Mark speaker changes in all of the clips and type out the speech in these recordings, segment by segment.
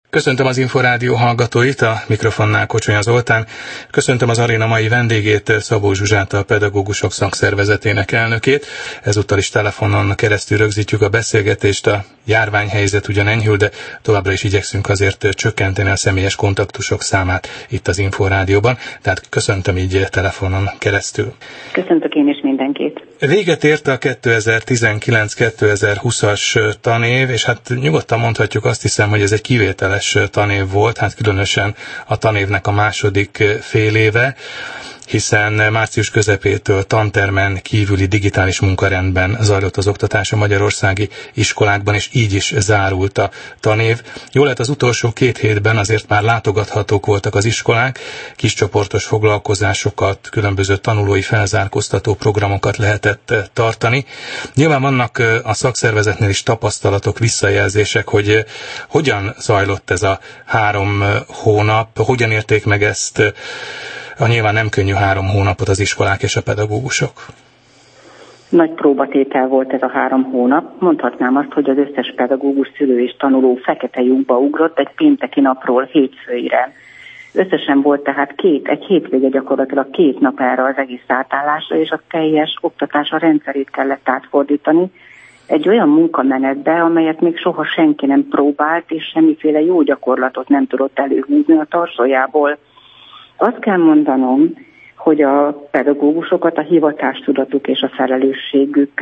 Speaker 1: Köszöntöm az Inforádió hallgatóit, a mikrofonnál Kocsonya Zoltán. Köszöntöm az aréna mai vendégét, Szabó Zsuzsát, a Pedagógusok Szakszervezetének elnökét. Ezúttal is telefonon keresztül rögzítjük a beszélgetést. A járványhelyzet ugyan enyhül, de továbbra is igyekszünk azért csökkenteni a személyes kontaktusok számát itt az Inforádióban. Tehát köszöntöm így telefonon keresztül.
Speaker 2: Köszöntök én is mindenkit.
Speaker 1: Véget ért a 2019-2020-as tanév, és hát nyugodtan mondhatjuk, azt hiszem, hogy ez egy kivételes tanév volt, hát különösen a tanévnek a második fél éve, hiszen március közepétől tantermen kívüli digitális munkarendben zajlott az oktatás a magyarországi iskolákban, és így is zárult a tanév. Jól lett, az utolsó 2 hétben azért már látogathatók voltak az iskolák, kiscsoportos foglalkozásokat, különböző tanulói felzárkóztató programokat lehetett tartani. Nyilván vannak a szakszervezetnél is tapasztalatok, visszajelzések, hogy hogyan zajlott ez a 3 hónap, hogyan érték meg ezt a nyilván nem könnyű 3 hónapot az iskolák és a pedagógusok.
Speaker 2: Nagy próbatétel volt ez a 3 hónap. Mondhatnám azt, hogy az összes pedagógus, szülő és tanuló fekete lyukba ugrott egy pénteki napról hétfőire. Összesen volt tehát egy hétvége gyakorlatilag 2 nap erre az egész átállásra, és a teljes oktatás a rendszerét kellett átfordítani egy olyan munkamenetbe, amelyet még soha senki nem próbált, és semmiféle jó gyakorlatot nem tudott előhúzni a tarsójából. Azt kell mondanom, hogy a pedagógusokat a hivatástudatuk és a felelősségük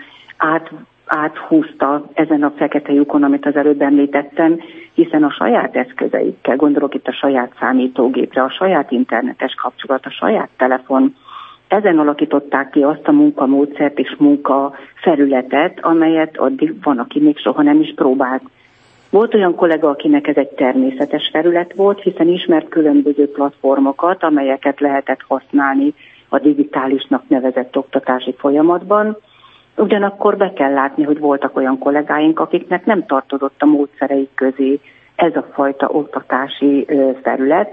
Speaker 2: áthúzta ezen a fekete lyukon, amit az előbb említettem, hiszen a saját eszközeikkel, gondolok itt a saját számítógépre, a saját internetes kapcsolat, a saját telefon, ezen alakították ki azt a munkamódszert és munkafelületet, amelyet addig van, aki még soha nem is próbált. Volt olyan kollega, akinek ez egy természetes felület volt, hiszen ismert különböző platformokat, amelyeket lehetett használni a digitálisnak nevezett oktatási folyamatban. Ugyanakkor be kell látni, hogy voltak olyan kollégáink, akiknek nem tartozott a módszereik közé ez a fajta oktatási felület,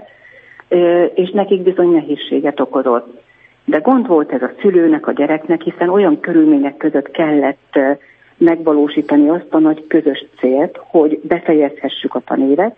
Speaker 2: és nekik bizony nehézséget okozott. De gond volt ez a szülőnek, a gyereknek, hiszen olyan körülmények között kellett megvalósítani azt a nagy közös célt, hogy befejezhessük a tanévet,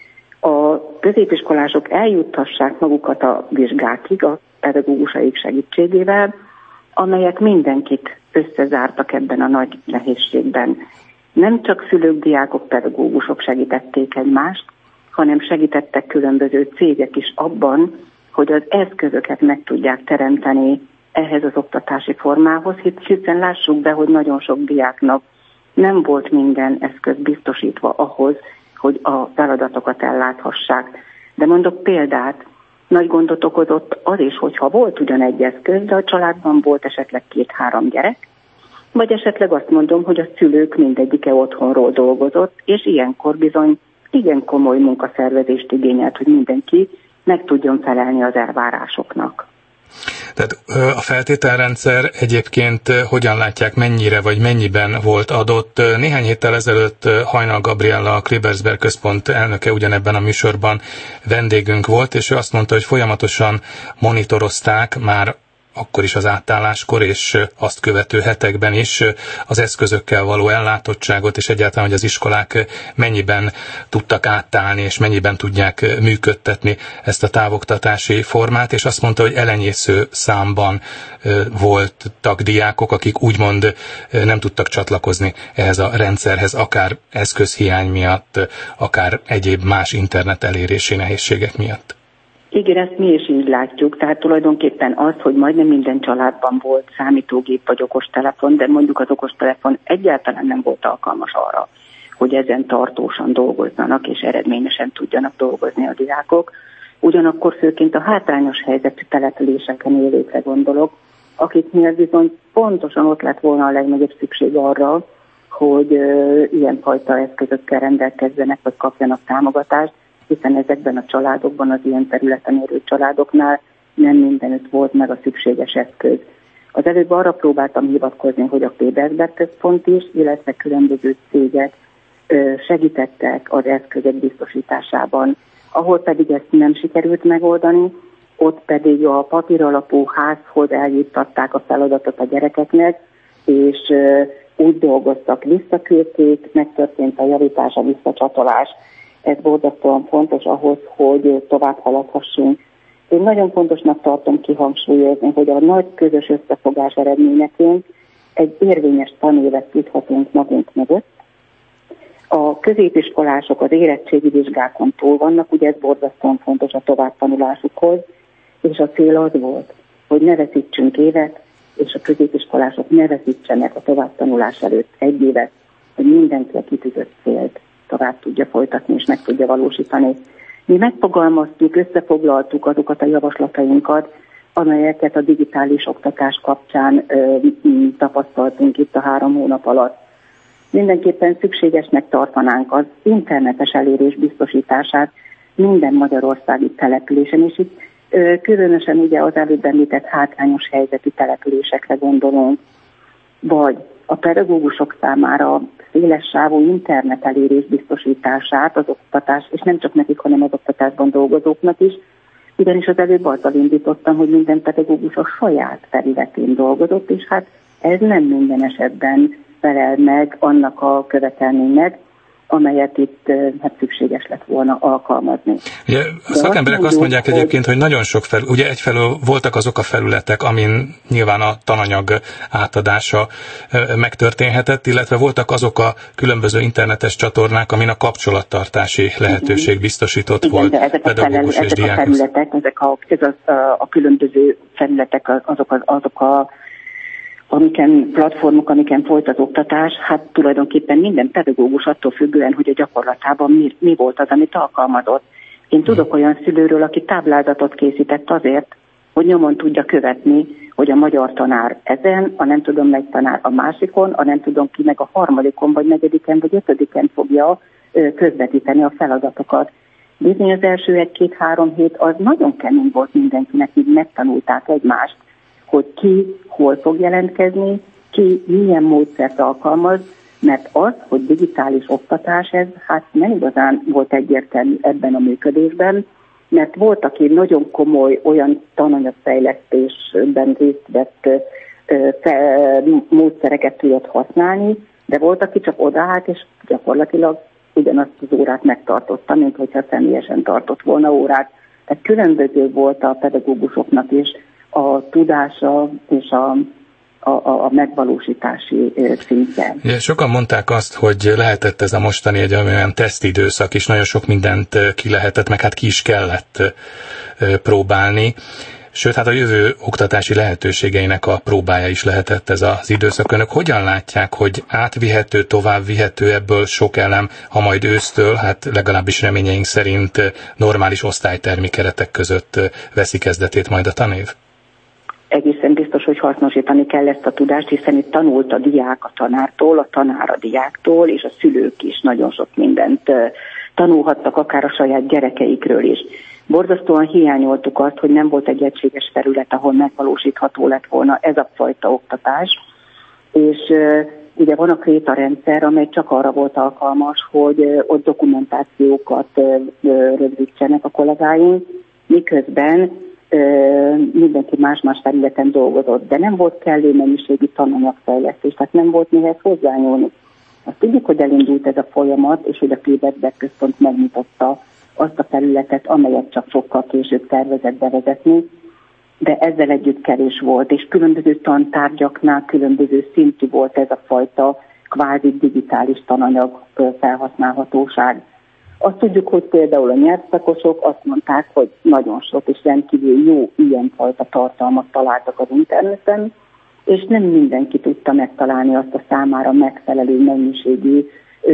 Speaker 2: a középiskolások eljuttassák magukat a vizsgákig a pedagógusaik segítségével, amelyek mindenkit összezártak ebben a nagy nehézségben. Nem csak szülők, diákok, pedagógusok segítették egymást, hanem segítettek különböző cégek is abban, hogy az eszközöket meg tudják teremteni ehhez az oktatási formához, hiszen lássuk be, hogy nagyon sok diáknak nem volt minden eszköz biztosítva ahhoz, hogy a feladatokat elláthassák. De mondok példát, nagy gondot okozott az is, hogyha volt ugyan egy eszköz, de a családban volt esetleg 2-3 gyerek, vagy esetleg azt mondom, hogy a szülők mindegyike otthonról dolgozott, és ilyenkor bizony igen komoly munkaszervezést igényelt, hogy mindenki meg tudjon felelni az elvárásoknak.
Speaker 1: Tehát a feltételrendszer egyébként hogyan látják, mennyire vagy mennyiben volt adott? Néhány héttel ezelőtt Hajnal Gabriella, a Klebersberg Központ elnöke ugyanebben a műsorban vendégünk volt, és ő azt mondta, hogy folyamatosan monitorozták már akkor is az átálláskor, és azt követő hetekben is az eszközökkel való ellátottságot, és egyáltalán, hogy az iskolák mennyiben tudtak átállni, és mennyiben tudják működtetni ezt a távoktatási formát, és azt mondta, hogy elenyésző számban voltak diákok, akik úgymond nem tudtak csatlakozni ehhez a rendszerhez, akár eszközhiány miatt, akár egyéb más internet elérési nehézségek miatt.
Speaker 2: Igen, ezt mi is így látjuk, tehát tulajdonképpen az, hogy majdnem minden családban volt számítógép vagy okostelefon, de mondjuk az okostelefon egyáltalán nem volt alkalmas arra, hogy ezen tartósan dolgozzanak és eredményesen tudjanak dolgozni a diákok. Ugyanakkor főként a hátrányos helyzetű településeken élőkre gondolok, akiknél bizony pontosan ott lett volna a legnagyobb szükség arra, hogy ilyenfajta eszközökkel rendelkezzenek vagy kapjanak támogatást, hiszen ezekben a családokban, az ilyen területen élő családoknál nem mindenütt volt meg a szükséges eszköz. Az előbb arra próbáltam hivatkozni, hogy a Klebersberg Központ is, illetve különböző cégek segítettek az eszközök biztosításában. Ahol pedig ezt nem sikerült megoldani, ott pedig a papíralapú házhoz eljuttatták a feladatot a gyerekeknek, és úgy dolgoztak, visszaküldték, megtörtént a javítás, a visszacsatolás. Ez borzasztóan fontos ahhoz, hogy tovább haladhassunk. Én nagyon fontosnak tartom kihangsúlyozni, hogy a nagy közös összefogás eredményeként egy érvényes tanévet tudhatunk magunk mögött. A középiskolások az érettségi vizsgákon túl vannak, ugye ez borzasztóan fontos a továbbtanulásukhoz, és a cél az volt, hogy ne veszítsünk évet, és a középiskolások ne veszítsenek a továbbtanulás előtt egy évet, hogy mindenki a kitűzött célt tovább tudja folytatni és meg tudja valósítani. Mi megfogalmaztuk, összefoglaltuk azokat a javaslatainkat, amelyeket a digitális oktatás kapcsán tapasztaltunk itt a 3 hónap alatt. Mindenképpen szükségesnek tartanánk az internetes elérés biztosítását minden magyarországi településen, és itt különösen ugye az előbb említett hátrányos helyzetű településekre gondolunk, vagy a pedagógusok számára szélessávú internet elérés biztosítását az oktatás, és nem csak nekik, hanem az oktatásban dolgozóknak is, ugyanis az előbb azzal indítottam, hogy minden pedagógus a saját területén dolgozott, és hát ez nem minden esetben felel meg annak a követelménynek, amelyet itt szükséges lett volna alkalmazni.
Speaker 1: Ugye, a szakemberek azt mondják egyébként, hogy nagyon sok ugye egyfelől voltak azok a felületek, amin nyilván a tananyag átadása megtörténhetett, illetve voltak azok a különböző internetes csatornák, amin a kapcsolattartási lehetőség biztosított volt pedagógus és diák.
Speaker 2: Ezek a különböző felületek, azok a platformok, amiken folyt az oktatás, hát tulajdonképpen minden pedagógus attól függően, hogy a gyakorlatában mi volt az, amit alkalmazott. Én tudok olyan szülőről, aki táblázatot készített azért, hogy nyomon tudja követni, hogy a magyar tanár ezen, a nem tudom melyik tanár a másikon, a nem tudom ki meg a harmadikon, vagy negyediken, vagy ötödiken fogja közvetíteni a feladatokat. Bizony az első 1-2-3 hét az nagyon kemény volt mindenkinek, így megtanulták egymást, hogy ki hol fog jelentkezni, ki milyen módszert alkalmaz, mert az, hogy digitális oktatás, ez hát nem igazán volt egyértelmű ebben a működésben, mert volt, aki nagyon komoly olyan tananyagfejlesztésben részt vett módszereket tudott használni, de volt, aki csak odaállt, és gyakorlatilag ugyanazt az órát megtartotta, mint hogyha személyesen tartott volna órát. Tehát különböző volt a pedagógusoknak is a tudása és a megvalósítási szintje.
Speaker 1: Sokan mondták azt, hogy lehetett ez a mostani egy olyan tesztidőszak, és nagyon sok mindent ki lehetett, meg hát ki is kellett próbálni. Sőt, hát a jövő oktatási lehetőségeinek a próbája is lehetett ez az időszak. Önök hogyan látják, hogy átvihető, továbbvihető ebből sok elem, ha majd ősztől, hát legalábbis reményeink szerint normális osztálytermi keretek között veszi kezdetét majd a tanév?
Speaker 2: Egészen biztos, hogy hasznosítani kell ezt a tudást, hiszen itt tanult a diák a tanártól, a tanár a diáktól, és a szülők is nagyon sok mindent tanulhattak, akár a saját gyerekeikről is. Borzasztóan hiányoltuk azt, hogy nem volt egy egységes terület, ahol megvalósítható lett volna ez a fajta oktatás, és ugye van a Kréta rendszer, amely csak arra volt alkalmas, hogy ott dokumentációkat rögzítsenek a kollégáink, miközben mindenki más-más területen dolgozott, de nem volt kellő mennyiségű tananyagfejlesztés, tehát nem volt mihez hozzányúlni. Azt tudjuk, hogy elindult ez a folyamat, és hogy a Klebersberg Központ megnyitotta azt a területet, amelyet csak sokkal később tervezett bevezetni, de ezzel együtt kevés volt, és különböző tantárgyaknál különböző szintű volt ez a fajta kvázi digitális tananyag felhasználhatóság. Azt tudjuk, hogy például a nyelvszakosok azt mondták, hogy nagyon sok és rendkívül jó ilyenfajta tartalmat találtak az interneten, és nem mindenki tudta megtalálni azt a számára megfelelő mennyiségű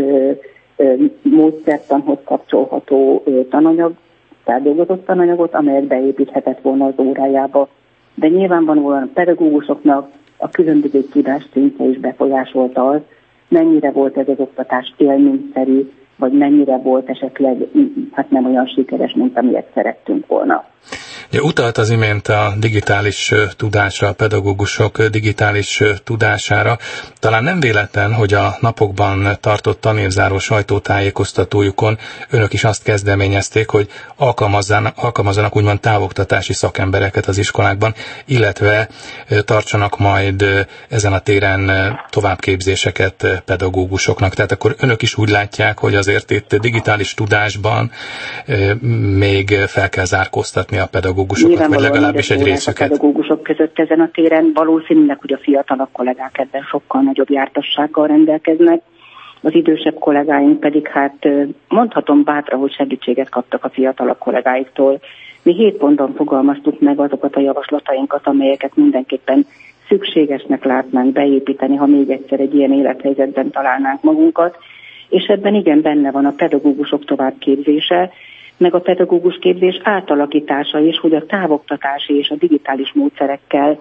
Speaker 2: módszertanhoz kapcsolható tananyag, feldolgozott tananyagot, amelyet beépíthetett volna az órájába. De nyilvánvalóan a pedagógusoknak a különböző tudásszintje is befolyásolta az, mennyire volt ez az oktatás élményszerű, vagy mennyire volt esetleg hát nem olyan sikeres, mint amilyet szerettünk volna.
Speaker 1: Ja, utalt az imént a digitális tudásra, a pedagógusok digitális tudására. Talán nem véletlen, hogy a napokban tartott tanévzáró sajtótájékoztatójukon önök is azt kezdeményezték, hogy alkalmazzanak úgymond távoktatási szakembereket az iskolákban, illetve tartsanak majd ezen a téren továbbképzéseket pedagógusoknak. Tehát akkor önök is úgy látják, hogy azért itt digitális tudásban még fel kell zárkóztatni a pedagógusokat, vagy legalábbis egy részüket.
Speaker 2: A pedagógusok között ezen a téren valószínűleg, hogy a fiatalabb kollégák ebben sokkal nagyobb jártassággal rendelkeznek, az idősebb kollégáink pedig mondhatom bátran, hogy segítséget kaptak a fiatalabb kollégáiktól. Mi 7 pontban fogalmaztuk meg azokat a javaslatainkat, amelyeket mindenképpen szükségesnek látnánk beépíteni, ha még egyszer egy ilyen élethelyzetben találnánk magunkat, és ebben igen benne van a pedagógusok továbbképzése, meg a pedagógus képzés átalakítása is, hogy a távoktatási és a digitális módszerekkel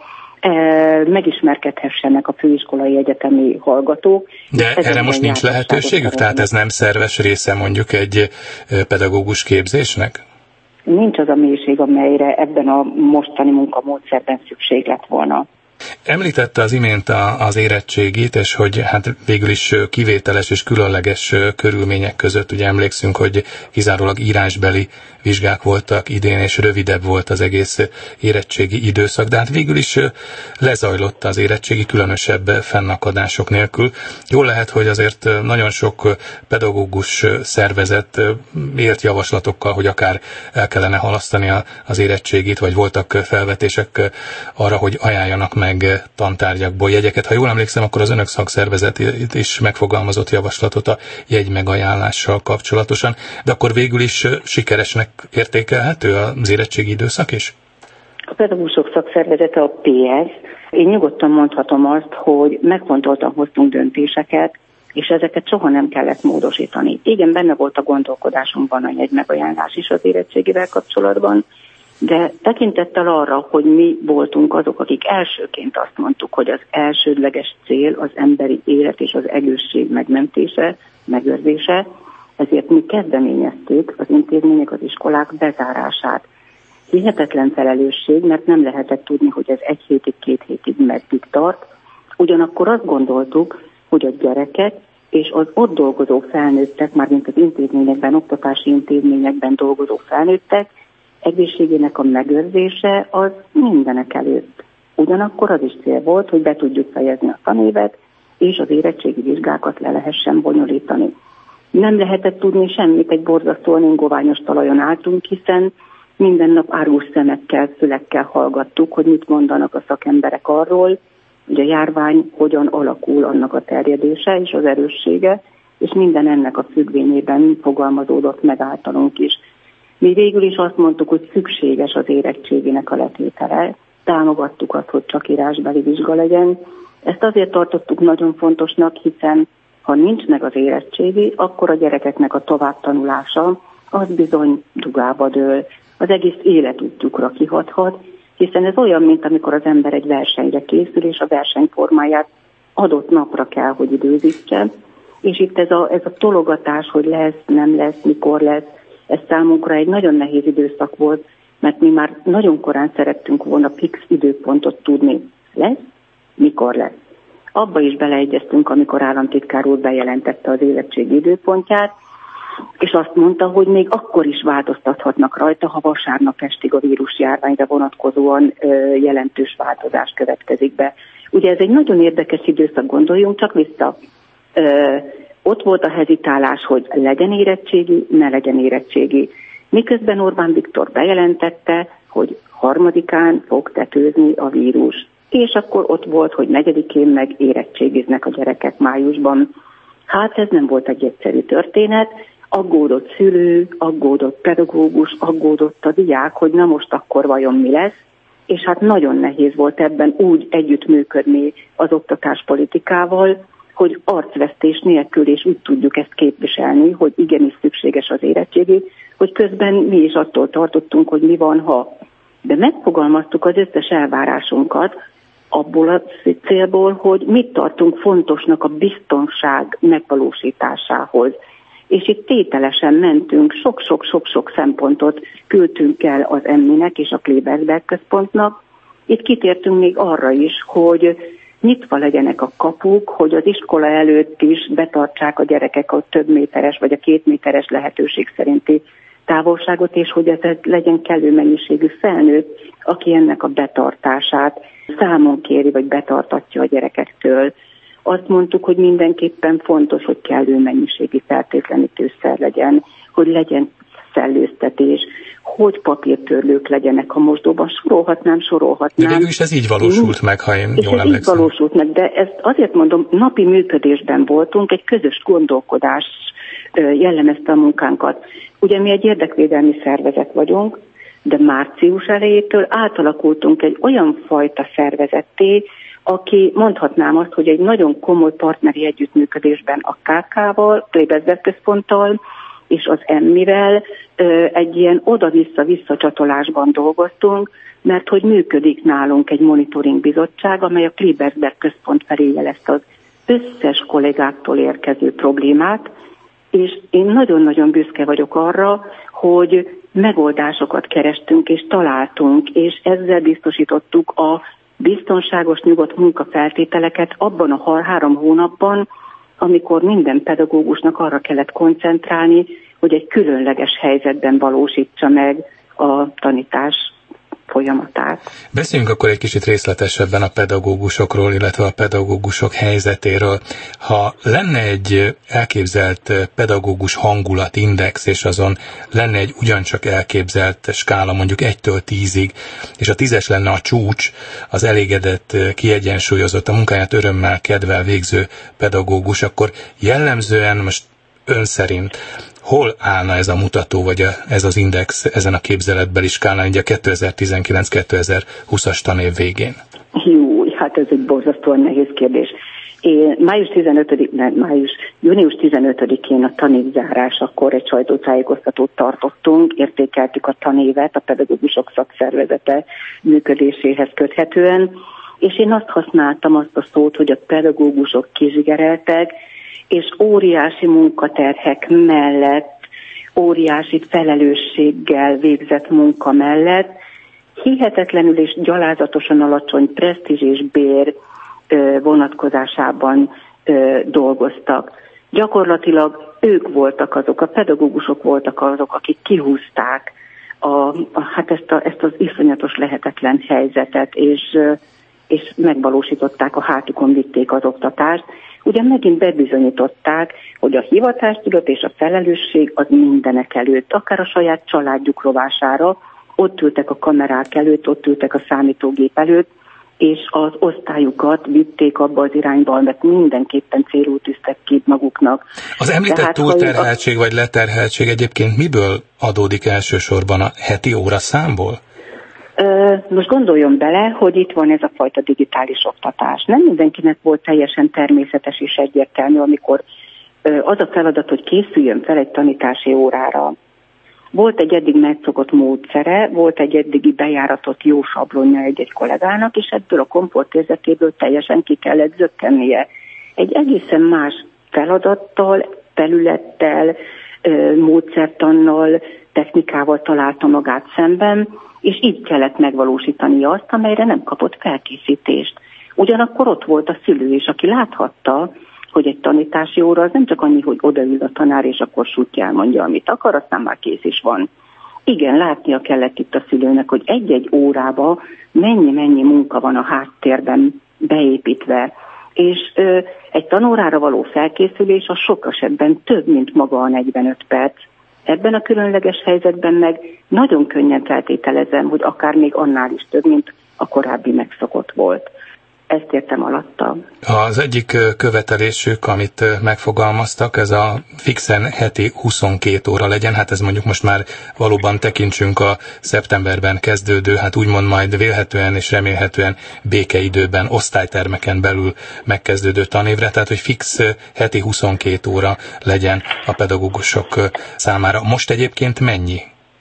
Speaker 2: megismerkedhessenek a főiskolai egyetemi hallgatók.
Speaker 1: De erre most nincs lehetőségük? Tehát ez nem szerves része mondjuk egy pedagógus képzésnek?
Speaker 2: Nincs az a mélység, amelyre ebben a mostani munkamódszerben szükség lett volna.
Speaker 1: Említette az imént az érettségit, és hogy végül is kivételes és különleges körülmények között, ugye emlékszünk, hogy kizárólag írásbeli vizsgák voltak idén, és rövidebb volt az egész érettségi időszak, de végül is lezajlott az érettségi különösebb fennakadások nélkül. Jól lehet, hogy azért nagyon sok pedagógus szervezet élt javaslatokkal, hogy akár el kellene halasztani az érettségit, vagy voltak felvetések arra, hogy ajánljanak meg tantárgyakból jegyeket. Ha jól emlékszem, akkor az önök szakszervezet is megfogalmazott javaslatot a jegymegajánlással kapcsolatosan, de akkor végül is sikeresnek értékelhető az érettségi időszak is?
Speaker 2: A pedagógusok szakszervezete a PS. Én nyugodtan mondhatom azt, hogy megfontoltan hoztunk döntéseket, és ezeket soha nem kellett módosítani. Igen, benne volt a gondolkodásunkban a jegymegajánlás is az érettségivel kapcsolatban, de tekintettel arra, hogy mi voltunk azok, akik elsőként azt mondtuk, hogy az elsődleges cél az emberi élet és az egészség megmentése, megőrzése, ezért mi kezdeményeztük az intézmények, az iskolák bezárását. Hihetetlen felelősség, mert nem lehetett tudni, hogy ez 1 hétig, 2 hétig meddig tart. Ugyanakkor azt gondoltuk, hogy a gyerekek és az ott dolgozó felnőttek, mármint az intézményekben, oktatási intézményekben dolgozó felnőttek, egészségének a megőrzése az mindenek előtt. Ugyanakkor az is cél volt, hogy be tudjuk fejezni a tanévet, és az érettségi vizsgákat le lehessen bonyolítani. Nem lehetett tudni semmit, egy borzasztóan ingoványos talajon álltunk, hiszen minden nap árgus szemekkel, fülekkel hallgattuk, hogy mit mondanak a szakemberek arról, hogy a járvány hogyan alakul, annak a terjedése és az erőssége, és minden ennek a függvényében fogalmazódott meg általunk is. Mi végül is azt mondtuk, hogy szükséges az érettségének a letétele, támogattuk azt, hogy csak írásbeli vizsga legyen. Ezt azért tartottuk nagyon fontosnak, hiszen ha nincs meg az érettségi, akkor a gyerekeknek a továbbtanulása az bizony dugába dől, az egész életútjukra kihathat, hiszen ez olyan, mint amikor az ember egy versenyre készül, és a versenyformáját adott napra kell, hogy időzítse, és itt ez a tologatás, hogy lesz, nem lesz, mikor lesz, ez számunkra egy nagyon nehéz időszak volt, mert mi már nagyon korán szerettünk volna fix időpontot tudni. Lesz? Mikor lesz? Abba is beleegyeztünk, amikor államtitkár úr bejelentette az érettségi időpontját, és azt mondta, hogy még akkor is változtathatnak rajta, ha vasárnap estig a vírusjárványra vonatkozóan jelentős változás következik be. Ugye ez egy nagyon érdekes időszak, gondoljunk csak vissza. Ott volt a hezitálás, hogy legyen érettségi, ne legyen érettségi. Miközben Orbán Viktor bejelentette, hogy 3-án fog tetőzni a vírus. És akkor ott volt, hogy 4-én meg érettségiznek a gyerekek májusban. Hát ez nem volt egy egyszerű történet. Aggódott szülő, aggódott pedagógus, aggódott a diák, hogy na most akkor vajon mi lesz. És hát nagyon nehéz volt ebben úgy együttműködni az oktatáspolitikával, hogy arcvesztés nélkül, és úgy tudjuk ezt képviselni, hogy igenis szükséges az érettségi, hogy közben mi is attól tartottunk, hogy mi van, ha. De megfogalmaztuk az összes elvárásunkat abból a célból, hogy mit tartunk fontosnak a biztonság megvalósításához. és itt tételesen mentünk, sok-sok szempontot küldtünk el az EMMI-nek és a Klebersberg központnak. Itt kitértünk még arra is, hogy nyitva legyenek a kapuk, hogy az iskola előtt is betartsák a gyerekek a több méteres vagy a 2 méteres lehetőség szerinti távolságot, és hogy ez legyen kellő mennyiségű felnőtt, aki ennek a betartását számon kéri, vagy betartatja a gyerekektől. Azt mondtuk, hogy mindenképpen fontos, hogy kellő mennyiségű fertőtlenítőszer legyen, hogy legyen szellőztetés, hogy papírtörlők legyenek a mosdóban. Sorolhatnám.
Speaker 1: De végül is ez így valósult meg, ha én jól emlékszem.
Speaker 2: Így valósult meg, de ezt azért mondom, napi működésben voltunk, egy közös gondolkodás jellemezte a munkánkat. Ugye mi egy érdekvédelmi szervezet vagyunk, de március elejétől átalakultunk egy olyan fajta szervezetté, aki mondhatnám azt, hogy egy nagyon komoly partneri együttműködésben a KK-val, Klebersberg központtal és az EMMI-vel egy ilyen oda-vissza csatolásban dolgoztunk, mert hogy működik nálunk egy monitoring bizottság, amely a Klebersberg központ felé jelezte az összes kollégáktól érkező problémát, és én nagyon-nagyon büszke vagyok arra, hogy megoldásokat kerestünk és találtunk, és ezzel biztosítottuk a biztonságos, nyugodt munkafeltételeket abban a 3 hónapban, amikor minden pedagógusnak arra kellett koncentrálni, hogy egy különleges helyzetben valósítsa meg a tanítás folyamatát.
Speaker 1: Beszéljünk akkor egy kicsit részletesebben a pedagógusokról, illetve a pedagógusok helyzetéről. Ha lenne egy elképzelt pedagógus hangulatindex, és azon lenne egy ugyancsak elképzelt skála mondjuk 1-től 10-ig, és a 10-es lenne a csúcs, az elégedett, kiegyensúlyozott, a munkáját örömmel, kedvel végző pedagógus, akkor jellemzően most ön szerint hol állna ez a mutató, vagy ez az index ezen a képzeletbeli skálán, ugye a 2019-2020-as tanév végén?
Speaker 2: Hát ez egy borzasztóan nehéz kérdés. Június 15-én a tanévzárás, akkor egy sajtótájékoztatót tartottunk, értékeltük a tanévet a pedagógusok szakszervezete működéséhez köthetően, és én azt használtam azt a szót, hogy a pedagógusok kizsigereltek, és óriási munkaterhek mellett, óriási felelősséggel végzett munka mellett hihetetlenül és gyalázatosan alacsony presztízs és bér vonatkozásában dolgoztak. Gyakorlatilag ők voltak azok, a pedagógusok voltak azok, akik kihúzták ezt az iszonyatos lehetetlen helyzetet, és megvalósították, a hátukon vitték az oktatást. Ugye megint bebizonyították, hogy a hivatástudat és a felelősség az mindenek előtt, akár a saját családjuk rovására, ott ültek a kamerák előtt, ott ültek a számítógép előtt, és az osztályukat vitték abba az irányba, mert mindenképpen célul tűztek ki maguknak.
Speaker 1: Az említett túlterheltség vagy leterheltség egyébként miből adódik elsősorban, a heti óraszámból?
Speaker 2: Most gondoljon bele, hogy itt van ez a fajta digitális oktatás. Nem mindenkinek volt teljesen természetes és egyértelmű, amikor az a feladat, hogy készüljön fel egy tanítási órára. Volt egy eddig megszokott módszere, volt egy eddigi bejáratott jó sablonja egy kollégának, és ebből a komfortérzetéből teljesen ki kellett zökkennie. Egy egészen más feladattal, területtel, módszertannal, technikával találta magát szemben, és így kellett megvalósítani azt, amelyre nem kapott felkészítést. Ugyanakkor ott volt a szülő is, aki láthatta, hogy egy tanítási óra az nem csak annyi, hogy odaül a tanár, és akkor sútjál mondja, amit akar, aztán már kész is van. Igen, látnia kellett itt a szülőnek, hogy egy-egy órába mennyi munka van a háttérben beépítve, és egy tanórára való felkészülés a sok esetben több, mint maga a 45 perc. Ebben a különleges helyzetben meg nagyon könnyen feltételezem, hogy akár még annál is több, mint a korábbi megszokott volt. Ezt értem alatta.
Speaker 1: Az egyik követelésük, amit megfogalmaztak, ez a fixen heti 22 óra legyen, hát ez mondjuk most már valóban tekintsünk a szeptemberben kezdődő, hát úgymond majd vélhetően és remélhetően békeidőben, osztálytermeken belül megkezdődő tanévre, tehát hogy fix heti 22 óra legyen a pedagógusok számára. Most egyébként mennyi?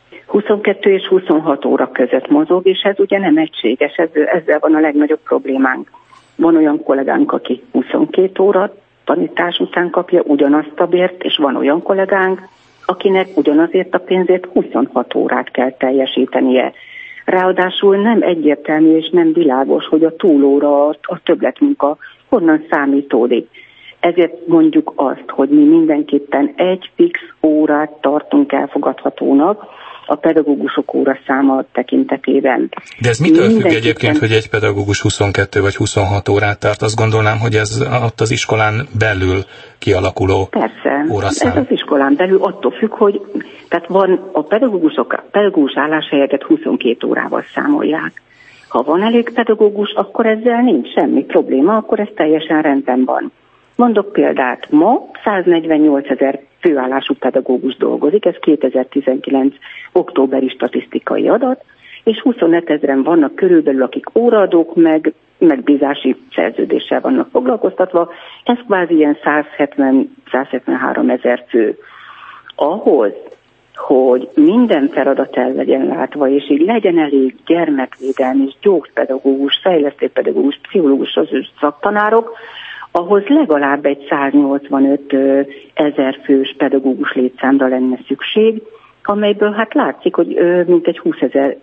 Speaker 2: 22 és 26 óra között mozog, és ez ugye nem egységes, ezzel van a legnagyobb problémánk. Van olyan kollégánk, aki 22 óra tanítás után kapja ugyanazt a bért, és van olyan kollégánk, akinek ugyanazért a pénzért 26 órát kell teljesítenie. Ráadásul nem egyértelmű és nem világos, hogy a túlóra, a többletmunka honnan számítódik. Ezért mondjuk azt, hogy mi mindenképpen egy fix órát tartunk elfogadhatónak a pedagógusok óraszáma tekintetében.
Speaker 1: De ez mitől függ egyébként, hogy egy pedagógus 22 vagy 26 órát tart? Azt gondolnám, hogy ez ott az iskolán belül kialakuló óraszám.
Speaker 2: Ez az iskolán belül attól függ, hogy tehát van a pedagógus álláshelyeket 22 órával számolják. Ha van elég pedagógus, akkor ezzel nincs semmi probléma, akkor ez teljesen rendben van. Mondok példát, ma 148 000 főállású pedagógus dolgozik, ez 2019 októberi statisztikai adat, és 25 000 vannak körülbelül, akik óraadók, meg megbízási szerződéssel vannak foglalkoztatva, ez kvázi ilyen 170-173 000 fő. Ahhoz, hogy minden feladat el legyen látva, és így legyen elég gyermekvédelmi és gyógypedagógus, fejlesztőpedagógus, pszichológus, szaktanárok, ahhoz legalább egy 185 000 fős pedagógus létszámra lenne szükség, amelyből hát látszik, hogy mintegy 20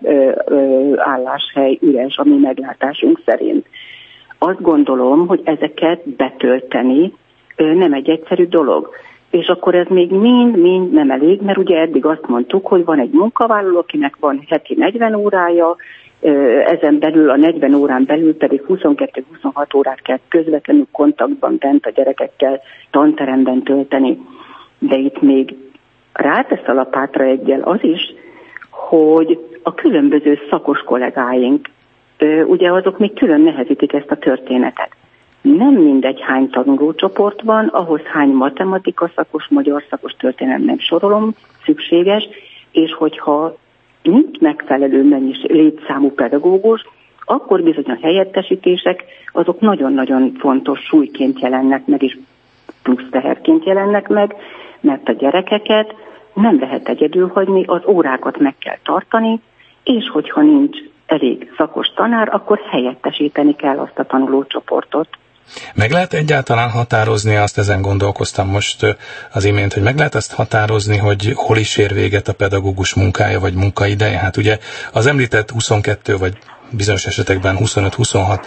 Speaker 2: 000 álláshely üres a mi meglátásunk szerint. Azt gondolom, hogy ezeket betölteni nem egy egyszerű dolog. És akkor ez még mind nem elég, mert ugye eddig azt mondtuk, hogy van egy munkavállaló, akinek van heti 40 órája, ezen belül a 40 órán belül pedig 22-26 órát kell közvetlenül kontaktban bent a gyerekekkel tanteremben tölteni. De itt még rátesz a lapátra eggyel az is, hogy a különböző szakos kollégáink, ugye azok még külön nehezítik ezt a történetet. Nem mindegy, hány tanulócsoport van, ahhoz hány matematika szakos, magyar szakos, történelem nem sorolom, szükséges, és hogyha nincs megfelelő létszámú pedagógus, akkor bizony a helyettesítések azok nagyon-nagyon fontos súlyként jelennek meg, és plusz teherként jelennek meg, mert a gyerekeket nem lehet egyedül hagyni, az órákat meg kell tartani, és hogyha nincs elég szakos tanár, akkor helyettesíteni kell azt a tanulócsoportot.
Speaker 1: Meg lehet egyáltalán határozni, azt ezen gondolkoztam most az imént, hogy meg lehet ezt határozni, hogy hol is ér véget a pedagógus munkája vagy munkaideje? Hát ugye az említett 22 vagy bizonyos esetekben 25-26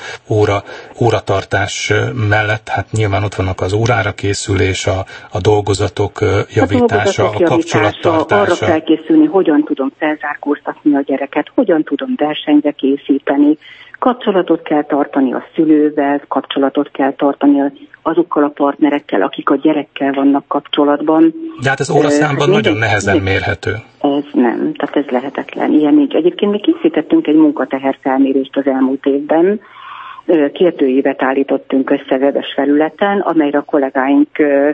Speaker 1: óratartás mellett, hát nyilván ott vannak az órára készülés, a dolgozatok javítása, a kapcsolattartása.
Speaker 2: Arra kell készülni, hogyan tudom felzárkóztatni a gyereket, hogyan tudom versenyre készíteni, kapcsolatot kell tartani a szülővel, kapcsolatot kell tartani azokkal a partnerekkel, akik a gyerekkel vannak kapcsolatban.
Speaker 1: De hát ez óraszámban nagyon nehezen mérhető.
Speaker 2: Ez nem, tehát ez lehetetlen. Ilyen nincs. Egyébként mi készítettünk egy munkateherfelmérést az elmúlt évben. Kérdőívet állítottunk össze webes felületen, amelyre a kollégáink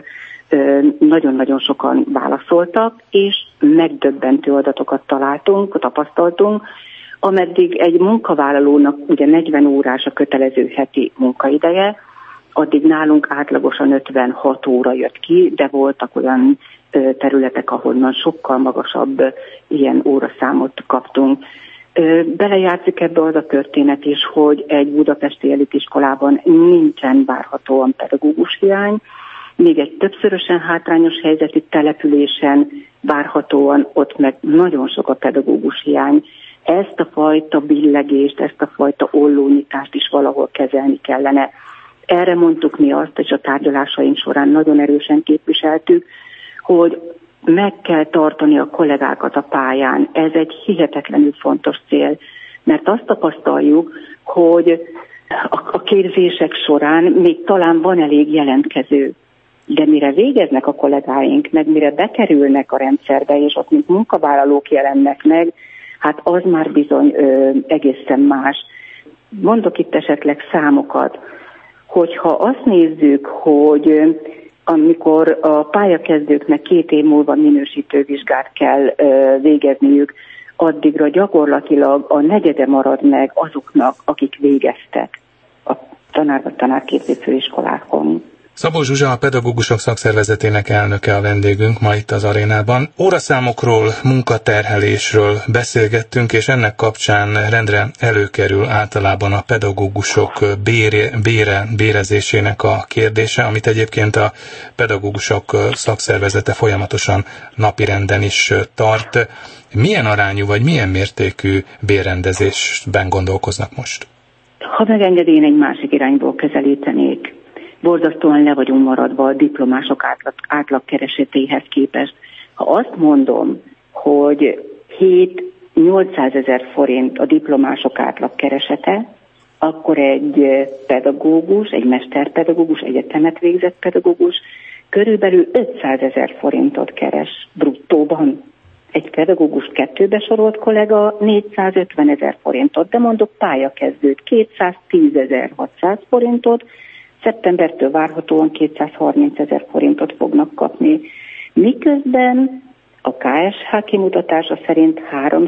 Speaker 2: nagyon-nagyon sokan válaszoltak, és megdöbbentő adatokat tapasztaltunk, ameddig egy munkavállalónak ugye 40 órás a kötelező heti munkaideje, addig nálunk átlagosan 56 óra jött ki, de voltak olyan területek, ahonnan sokkal magasabb ilyen óraszámot kaptunk. Belejátszik ebbe az a történet is, hogy egy budapesti elitiskolában nincsen várhatóan pedagógus hiány, még egy többszörösen hátrányos helyzetű településen várhatóan ott meg nagyon sok a pedagógus hiány. Ezt a fajta billegést, ezt a fajta ollónyitást is valahol kezelni kellene. Erre mondtuk mi azt, és a tárgyalásaink során nagyon erősen képviseltük, hogy meg kell tartani a kollégákat a pályán. Ez egy hihetetlenül fontos cél, mert azt tapasztaljuk, hogy a képzések során még talán van elég jelentkező, de mire végeznek a kollégáink, meg mire bekerülnek a rendszerbe, és ott mint munkavállalók jelennek meg, hát az már bizony egészen más. Mondok itt esetleg számokat, hogyha azt nézzük, hogy amikor a pályakezdőknek 2 év múlva minősítővizsgát kell végezniük, addigra gyakorlatilag a negyede marad meg azoknak, akik végeztek a tanárképző főiskolákon.
Speaker 1: Szabó Zsuzsa, a Pedagógusok Szakszervezetének elnöke a vendégünk ma itt az arénában. Óraszámokról, munkaterhelésről beszélgettünk, és ennek kapcsán rendre előkerül általában a pedagógusok bérezésének a kérdése, amit egyébként a Pedagógusok Szakszervezete folyamatosan napirenden is tart. Milyen arányú vagy milyen mértékű bérrendezésben gondolkoznak most?
Speaker 2: Ha megengedi, én egy másik irányból közelítenék. Borzasztóan le vagyunk maradva a diplomások átlagkeresetéhez képest. Ha azt mondom, hogy 7-800 ezer forint a diplomások átlagkeresete, akkor egy pedagógus, egy mesterpedagógus, egyetemet végzett pedagógus körülbelül 500 ezer forintot keres bruttóban. Egy pedagógus 2-be sorolt kollega 450 ezer forintot, de mondok pályakezdőt 210 ezer 600 forintot, szeptembertől várhatóan 230 ezer forintot fognak kapni. Miközben a KSH kimutatása szerint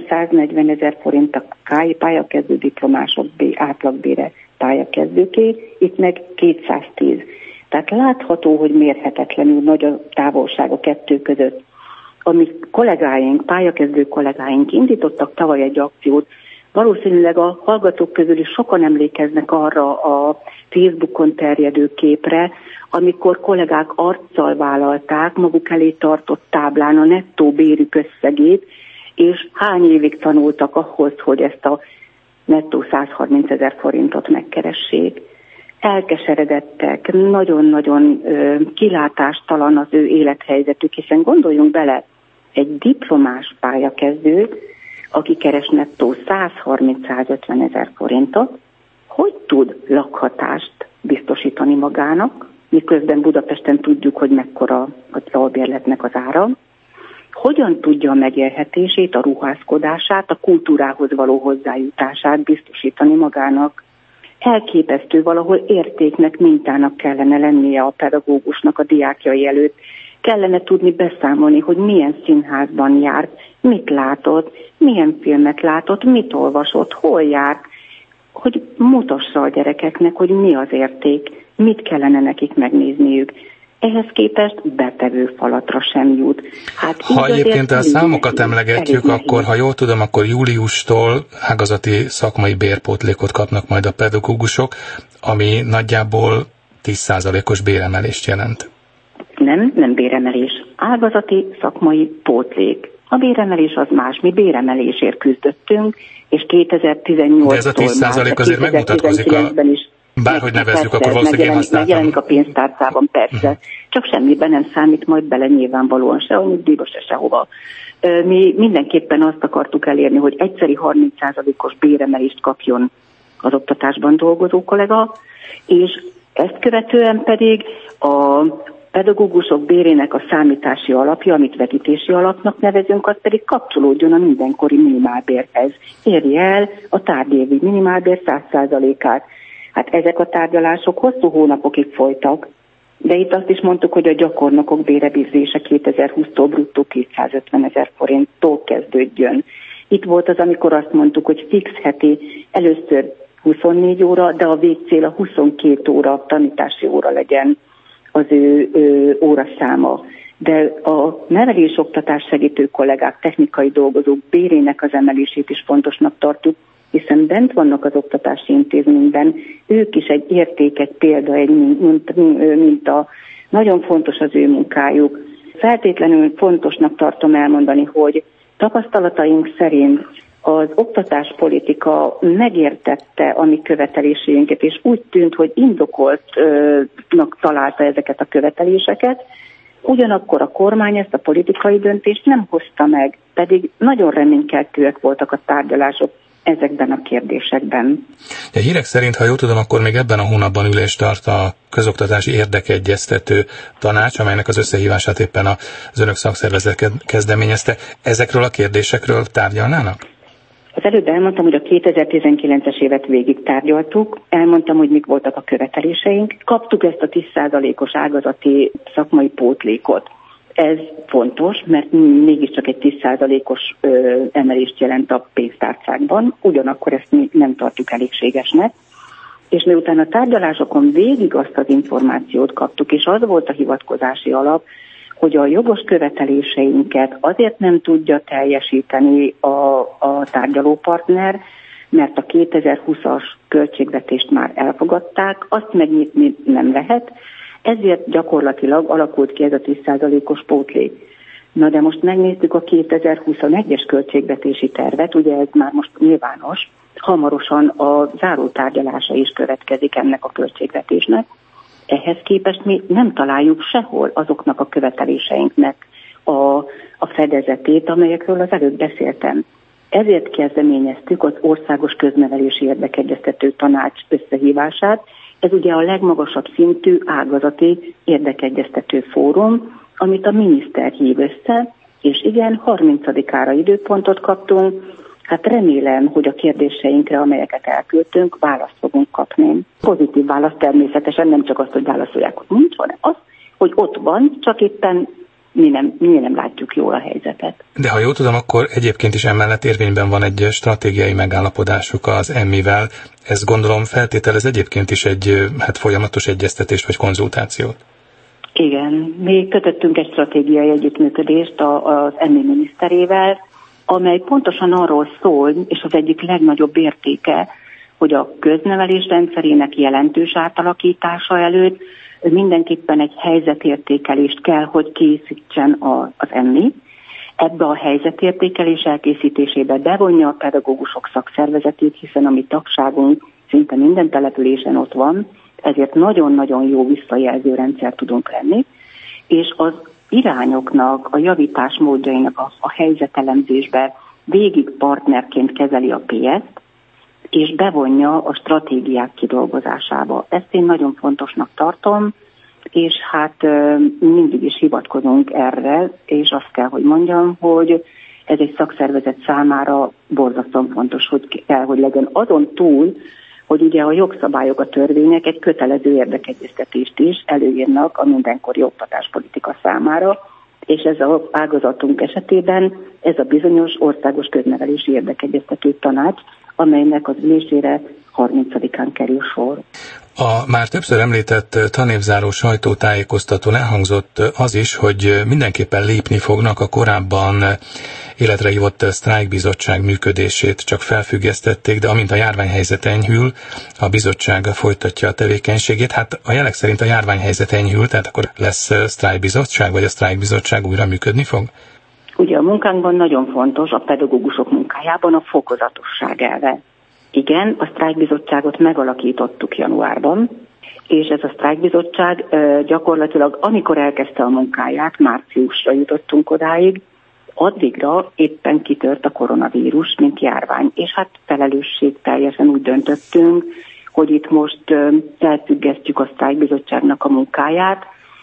Speaker 2: 340 ezer forint a pályakezdő diplomások átlagbére pályakezdőké, itt meg 210. Tehát látható, hogy mérhetetlenül nagy a távolság a kettő között. Ami pályakezdő kollégáink indítottak tavaly egy akciót, valószínűleg a hallgatók közül is sokan emlékeznek arra a Facebookon terjedő képre, amikor kollégák arccal vállalták maguk elé tartott táblán a nettó bérük összegét, és hány évig tanultak ahhoz, hogy ezt a nettó 130 ezer forintot megkeressék. Elkeseredettek, nagyon-nagyon kilátástalan az ő élethelyzetük, hiszen gondoljunk bele, egy diplomás pályakezdő, aki keres nettó 130-150 ezer forintot, hogy tud lakhatást biztosítani magának, miközben Budapesten tudjuk, hogy mekkora az albérletnek az ára, hogyan tudja a megélhetését, a ruházkodását, a kultúrához való hozzájutását biztosítani magának. Elképesztő, valahol értéknek, mintának kellene lennie a pedagógusnak a diákjai előtt. Kellene tudni beszámolni, hogy milyen színházban járt, mit látott, milyen filmet látott, mit olvasott, hol járt, hogy mutassa a gyerekeknek, hogy mi az érték, mit kellene nekik megnézniük. Ehhez képest betevő falatra sem jut.
Speaker 1: Ha egyébként a számokat emlegetjük, akkor ha jól tudom, akkor júliustól ágazati szakmai bérpótlékot kapnak majd a pedagógusok, ami nagyjából 10%-os béremelést jelent.
Speaker 2: Nem béremelés. Ágazati szakmai pótlék. A béremelés az más. Mi béremelésért küzdöttünk, és 2018-tól
Speaker 1: de ez a 10% azért megmutatkozik bárhogy nevezzük, akkor valószínűleg én használtam.
Speaker 2: Megjelenik a pénztárcában, persze. Csak semmiben nem számít majd bele nyilvánvalóan se a nyugdíjba, se sehova. Mi mindenképpen azt akartuk elérni, hogy egyszeri 30%-os béremelést kapjon az oktatásban dolgozó kollega, és ezt követően pedig a pedagógusok bérének a számítási alapja, amit vetítési alapnak nevezünk, az pedig kapcsolódjon a mindenkori minimálbérhez. Érje el a tárgyévi minimálbér 100%-át. Hát ezek a tárgyalások hosszú hónapokig folytak, de itt azt is mondtuk, hogy a gyakornokok bérebízése 2020-tól bruttó 250 ezer forinttól kezdődjön. Itt volt az, amikor azt mondtuk, hogy fix heti először 24 óra, de a végcél a 22 óra tanítási óra legyen az ő óraszáma. De a nevelés-oktatás segítő kollégák, technikai dolgozók bérének az emelését is fontosnak tartjuk, hiszen bent vannak az oktatási intézményben, ők is egy érték, egy példa, egy minta. Nagyon fontos az ő munkájuk. Feltétlenül fontosnak tartom elmondani, hogy tapasztalataink szerint az oktatáspolitika megértette a mi követeléseinket, és úgy tűnt, hogy indokoltnak találta ezeket a követeléseket, ugyanakkor a kormány ezt a politikai döntést nem hozta meg, pedig nagyon reménykeltőek voltak a tárgyalások ezekben a kérdésekben.
Speaker 1: A hírek szerint, ha jól tudom, akkor még ebben a hónapban ülést tart a közoktatási érdekegyeztető tanács, amelynek az összehívását éppen az önök szakszervezet kezdeményezte. Ezekről a kérdésekről tárgyalnának?
Speaker 2: Az előbb elmondtam, hogy a 2019-es évet végig tárgyaltuk, elmondtam, hogy mik voltak a követeléseink, kaptuk ezt a 10%-os ágazati szakmai pótlékot. Ez fontos, mert mégiscsak egy 10%-os emelést jelent a pénztárcákban, ugyanakkor ezt mi nem tartjuk elégségesnek. És miután a tárgyalásokon végig azt az információt kaptuk, és az volt a hivatkozási alap, hogy a jogos követeléseinket azért nem tudja teljesíteni a tárgyalópartner, mert a 2020-as költségvetést már elfogadták, azt megnyitni nem lehet, ezért gyakorlatilag alakult ki ez a 10%-os pótlék. Na de most megnéztük a 2021-es költségvetési tervet, ugye ez már most nyilvános, hamarosan a záró tárgyalása is következik ennek a költségvetésnek. Ehhez képest mi nem találjuk sehol azoknak a követeléseinknek a fedezetét, amelyekről az előbb beszéltem. Ezért kezdeményeztük az Országos Köznevelési Érdekegyeztető Tanács összehívását. Ez ugye a legmagasabb szintű ágazati érdekegyeztető fórum, amit a miniszter hív össze, és igen, 30-ára időpontot kaptunk. Hát remélem, hogy a kérdéseinkre, amelyeket elküldtünk, választ fogunk kapni. Pozitív választ természetesen, nem csak azt, hogy válaszolják, hogy nincs, hanem az, hogy ott van, csak éppen mi nem látjuk jól a helyzetet.
Speaker 1: De ha jól tudom, akkor egyébként is emellett érvényben van egy stratégiai megállapodásuk az EMMI-vel. Ez gondolom feltételez egyébként is egy folyamatos egyeztetést vagy konzultációt.
Speaker 2: Igen, mi kötöttünk egy stratégiai együttműködést az EMMI miniszterével, amely pontosan arról szól, és az egyik legnagyobb értéke, hogy a köznevelés rendszerének jelentős átalakítása előtt mindenképpen egy helyzetértékelést kell, hogy készítsen az EMMI. Ebbe a helyzetértékelés elkészítésébe bevonja a pedagógusok szakszervezetét, hiszen a mi tagságunk szinte minden településen ott van, ezért nagyon-nagyon jó visszajelző rendszer tudunk lenni, és az irányoknak, a javítás módjainak a helyzetelemzésbe végig partnerként kezeli a PS-t, és bevonja a stratégiák kidolgozásába. Ezt én nagyon fontosnak tartom, és hát mindig is hivatkozunk erre, és azt kell, hogy mondjam, hogy ez egy szakszervezet számára borzasztóan fontos, hogy kell, hogy legyen azon túl, hogy ugye a jogszabályok, a törvények egy kötelező érdekegyeztetést is előírnak a mindenkori oktatáspolitika számára, és ez az ágazatunk esetében ez a bizonyos Országos Köznevelési Érdekegyeztető Tanács, amelynek az ülésére 30-án kerül sor.
Speaker 1: A már többször említett tanévzáró sajtótájékoztatón elhangzott az is, hogy mindenképpen lépni fognak, a korábban életre hívott sztrájkbizottság működését csak felfüggesztették, de amint a járványhelyzet enyhül, a bizottság folytatja a tevékenységét. Hát a jelek szerint a járványhelyzet enyhül, tehát akkor lesz sztrájkbizottság, vagy a sztrájkbizottság újra működni fog?
Speaker 2: Ugye a munkánkban nagyon fontos, a pedagógusok munkájában a fokozatosság elve. Igen, a sztrájkbizottságot megalakítottuk januárban, és ez a sztrájkbizottság gyakorlatilag, amikor elkezdte a munkáját, márciusra jutottunk odáig, addigra éppen kitört a koronavírus, mint járvány, és hát felelősségteljesen úgy döntöttünk, hogy itt most felfüggesztjük a sztrájkbizottságnak a munkáját,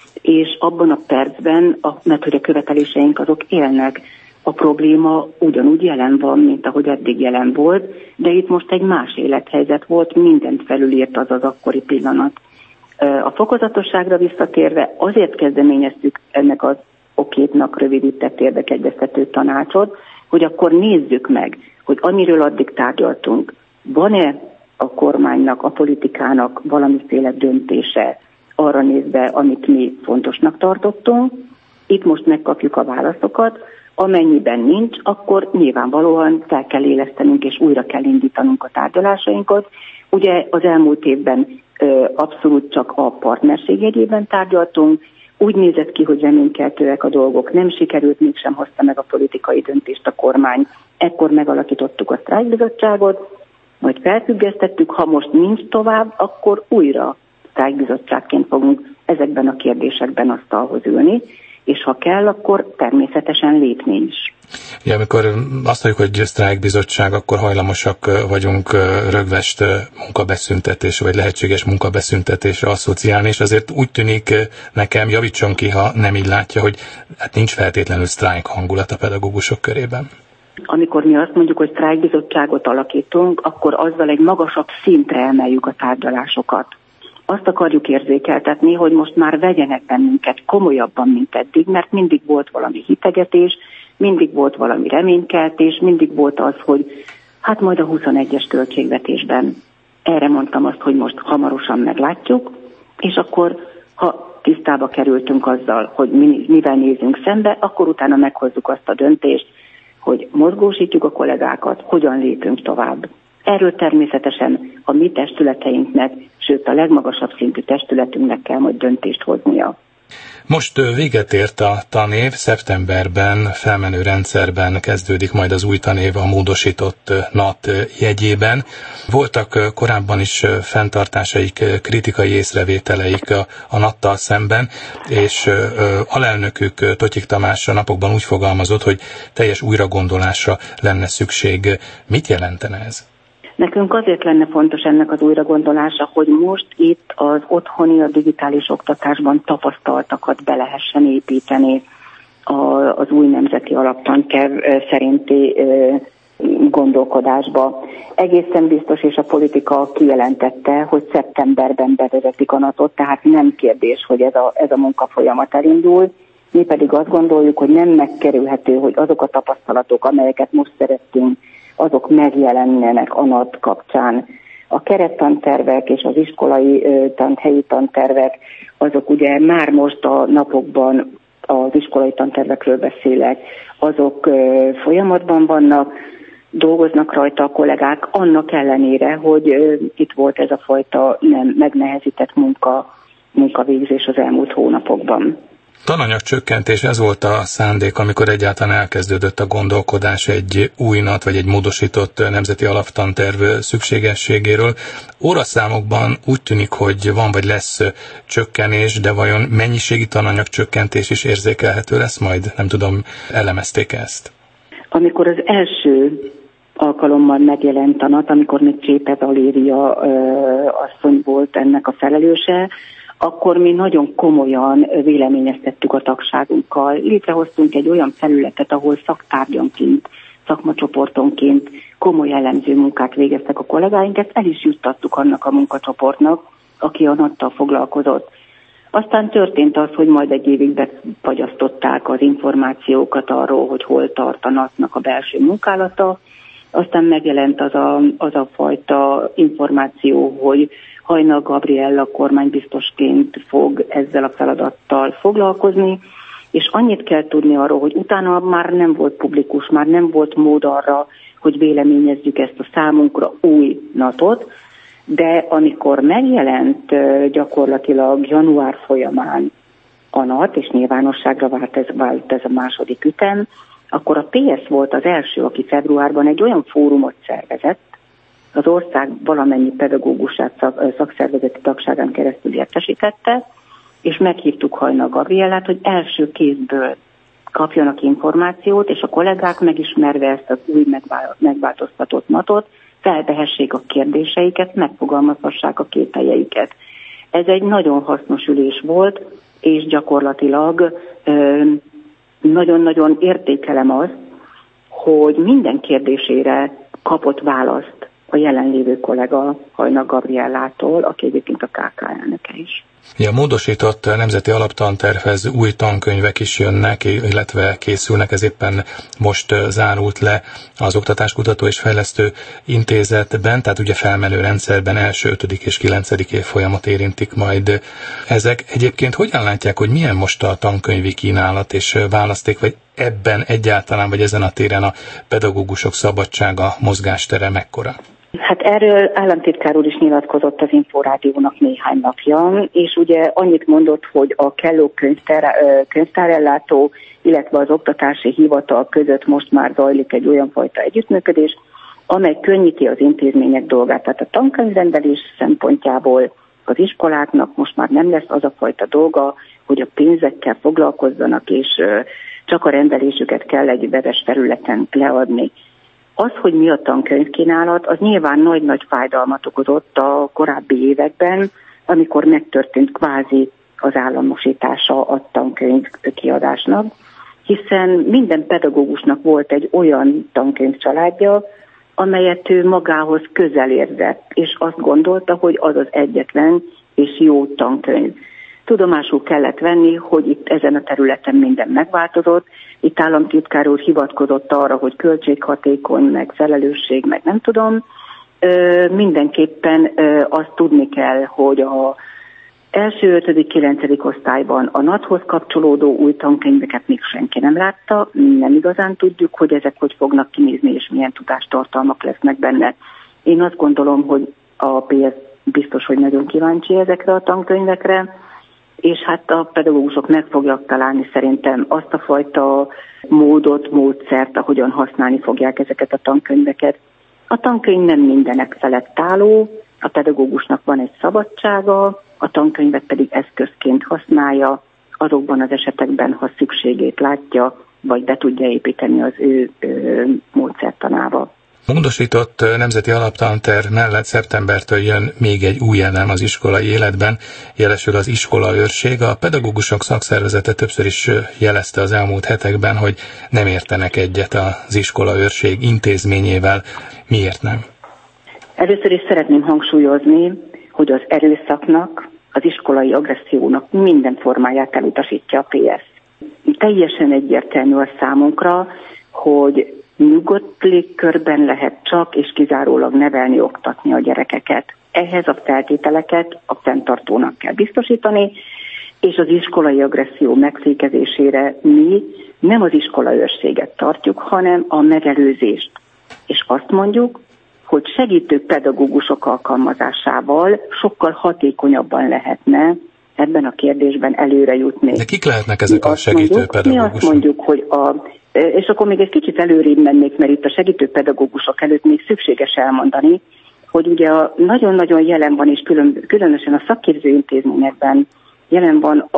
Speaker 2: és abban a percben, mert hogy a követeléseink azok élnek, a probléma ugyanúgy jelen van, mint ahogy eddig jelen volt, de itt most egy más élethelyzet volt, mindent felülírt az akkori pillanat. A fokozatosságra visszatérve azért kezdeményeztük ennek az okétnak rövidített érdekegyeztető tanácsot, hogy akkor nézzük meg, hogy amiről addig tárgyaltunk, van-e a kormánynak, a politikának valamiféle döntése arra nézve, amit mi fontosnak tartottunk. Itt most megkapjuk a válaszokat, amennyiben nincs, akkor nyilvánvalóan fel kell élesztenünk és újra kell indítanunk a tárgyalásainkat. Ugye az elmúlt évben abszolút csak a partnerség jegyében tárgyaltunk, úgy nézett ki, hogy reménykeltőek a dolgok, nem sikerült, mégsem hozta meg a politikai döntést a kormány. Ekkor megalakítottuk a sztrájkbizottságot, majd felfüggesztettük, ha most nincs tovább, akkor újra sztrájkbizottságként fogunk ezekben a kérdésekben asztalhoz ülni, és ha kell, akkor természetesen lépni is.
Speaker 1: Ja, amikor azt mondjuk, hogy sztrájkbizottság, akkor hajlamosak vagyunk rögvest munkabeszüntetésre, vagy lehetséges munkabeszüntetésre asszociálni, és azért úgy tűnik nekem, javítson ki, ha nem így látja, hogy hát nincs feltétlenül sztrájk hangulat a pedagógusok körében.
Speaker 2: Amikor mi azt mondjuk, hogy sztrájkbizottságot alakítunk, akkor azzal egy magasabb szintre emeljük a tárgyalásokat. Azt akarjuk érzékeltetni, hogy most már vegyenek bennünket komolyabban, mint eddig, mert mindig volt valami hitegetés, mindig volt valami reménykeltés, mindig volt az, hogy hát majd a 21-es költségvetésben. Erre mondtam azt, hogy most hamarosan meglátjuk, és akkor, ha tisztába kerültünk azzal, hogy mivel nézünk szembe, akkor utána meghozzuk azt a döntést, hogy mozgósítjuk a kollégákat, hogyan lépünk tovább. Erről természetesen a mi testületeinknek, sőt a legmagasabb szintű testületünknek kell majd döntést hoznia.
Speaker 1: Most véget ért a tanév, szeptemberben felmenő rendszerben kezdődik majd az új tanév a módosított NAT jegyében. Voltak korábban is fenntartásaik, kritikai észrevételeik a NAT-tal szemben, és alelnökük Totyik Tamás a napokban úgy fogalmazott, hogy teljes újragondolásra lenne szükség. Mit jelentene ez?
Speaker 2: Nekünk azért lenne fontos ennek az újragondolása, hogy most itt az otthoni, a digitális oktatásban tapasztaltakat be lehessen építeni az új nemzeti alaptanterv szerinti gondolkodásba. Egészen biztos, és a politika kijelentette, hogy szeptemberben bevezetik a NAT-ot, tehát nem kérdés, hogy ez a munkafolyamat elindul. Mi pedig azt gondoljuk, hogy nem megkerülhető, hogy azok a tapasztalatok, amelyeket most szerettünk, azok megjelenjenek a NAT kapcsán. A kerettantervek és az iskolai helyi tantervek, azok ugye már most a napokban az iskolai tantervekről beszélek, azok folyamatban vannak, dolgoznak rajta a kollégák, annak ellenére, hogy itt volt ez a fajta nem megnehezített munkavégzés az elmúlt hónapokban.
Speaker 1: Tananyag csökkentés, ez volt a szándék, amikor egyáltalán elkezdődött a gondolkodás egy új NAT vagy egy módosított nemzeti alaptanterv szükségességéről. Óraszámokban úgy tűnik, hogy van vagy lesz csökkenés, de vajon mennyiségi tananyag csökkentés is érzékelhető lesz majd? Nem tudom, elemezték ezt?
Speaker 2: Amikor az első alkalommal megjelent a NAT, amikor még Csépe Valéria asszony volt ennek a felelőse, akkor mi nagyon komolyan véleményeztettük a tagságunkkal. Létrehoztunk egy olyan felületet, ahol szaktárgyanként, szakmacsoportonként komoly elemző munkát végeztek a kollégáink, ezt el is juttattuk annak a munkacsoportnak, aki a NAT-tal foglalkozott. Aztán történt az, hogy majd egy évig befagyasztották az információkat arról, hogy hol tart a NAT-nak a belső munkálata. Aztán megjelent az a fajta információ, hogy Hajnal Gabriella kormánybiztosként fog ezzel a feladattal foglalkozni, és annyit kell tudni arról, hogy utána már nem volt publikus, már nem volt mód arra, hogy véleményezzük ezt a számunkra új NAT-ot, de amikor megjelent gyakorlatilag január folyamán a NAT, és nyilvánosságra vált ez a második ütem, akkor a PS volt az első, aki februárban egy olyan fórumot szervezett, az ország valamennyi pedagógusát szakszervezeti tagságán keresztül értesítette, és meghívtuk Hajnal Gabriellát, hogy első kézből kapjanak információt, és a kollégák megismerve ezt az új megváltoztatott NAT-ot, feltehessék a kérdéseiket, megfogalmazhassák a kételjeiket. Ez egy nagyon hasznos ülés volt, és gyakorlatilag nagyon-nagyon értékelem azt, hogy minden kérdésére kapott választ a jelenlévő kollega Hajnal Gabriellától, aki egyébként a KK elnöke is.
Speaker 1: A módosított nemzeti alaptantervhez új tankönyvek is jönnek, illetve készülnek, ez éppen most zárult le az Oktatáskutató és Fejlesztő Intézetben, tehát ugye felmenő rendszerben első, 5. és 9. évfolyamot érintik majd ezek. Egyébként hogyan látják, hogy milyen most a tankönyvi kínálat és választék, vagy ebben egyáltalán, vagy ezen a téren a pedagógusok szabadsága, mozgástere mekkora?
Speaker 2: Hát erről államtitkár úr is nyilatkozott az Inforádiónak néhány napja, és ugye annyit mondott, hogy a kelló könyvtárellátó, illetve az oktatási hivatal között most már zajlik egy olyan fajta együttműködés, amely könnyíti az intézmények dolgát. Tehát a tankönyvrendelés szempontjából az iskoláknak most már nem lesz az a fajta dolga, hogy a pénzekkel foglalkozzanak, és csak a rendelésüket kell egy webes felületen leadni. Az, hogy mi a tankönyvkínálat, az nyilván nagy-nagy fájdalmat okozott a korábbi években, amikor megtörtént kvázi az államosítása a tankönyv kiadásnak, hiszen minden pedagógusnak volt egy olyan tankönyvcsaládja, amelyet ő magához közel érzett, és azt gondolta, hogy az az egyetlen és jó tankönyv. Tudomásul kellett venni, hogy itt ezen a területen minden megváltozott. Itt államtitkár úr hivatkozott arra, hogy költséghatékony, meg felelősség, meg nem tudom, Mindenképpen azt tudni kell, hogy a első, 5., 9. osztályban a NAT-hoz kapcsolódó új tankönyveket még senki nem látta, nem igazán tudjuk, hogy ezek hogy fognak kinézni, és milyen tudástartalmak lesznek benne. Én azt gondolom, hogy a PS biztos, hogy nagyon kíváncsi ezekre a tankönyvekre, és hát a pedagógusok meg fogják találni szerintem azt a fajta módszert, ahogyan használni fogják ezeket a tankönyveket. A tankönyv nem mindenek felett álló, a pedagógusnak van egy szabadsága, a tankönyvet pedig eszközként használja azokban az esetekben, ha szükségét látja, vagy be tudja építeni az ő módszertanába.
Speaker 1: Módosított nemzeti alaptanterv mellett szeptembertől jön még egy új elem az iskolai életben, jelesül az iskolaőrség. A pedagógusok szakszervezete többször is jelezte az elmúlt hetekben, hogy nem értenek egyet az iskolaőrség intézményével. Miért nem? Először is szeretném hangsúlyozni, hogy az erőszaknak, az iskolai agressziónak minden formáját elutasítja a PS. Teljesen egyértelmű a számunkra, hogy nyugodt légkörben lehet csak és kizárólag nevelni, oktatni a gyerekeket. Ehhez a feltételeket a fenntartónak kell biztosítani, és az iskolai agresszió megfékezésére mi nem az iskolaőrséget tartjuk, hanem a megelőzést. És azt mondjuk, hogy segítő pedagógusok alkalmazásával sokkal hatékonyabban lehetne ebben a kérdésben előre jutni. De kik lehetnek ezek a segítő pedagógusok? Mi azt mondjuk, hogy és akkor még egy kicsit előrébb mennék, mert itt a segítő pedagógusok előtt még szükséges elmondani, hogy ugye nagyon-nagyon jelen van, és különösen a szakképző intézményekben jelen van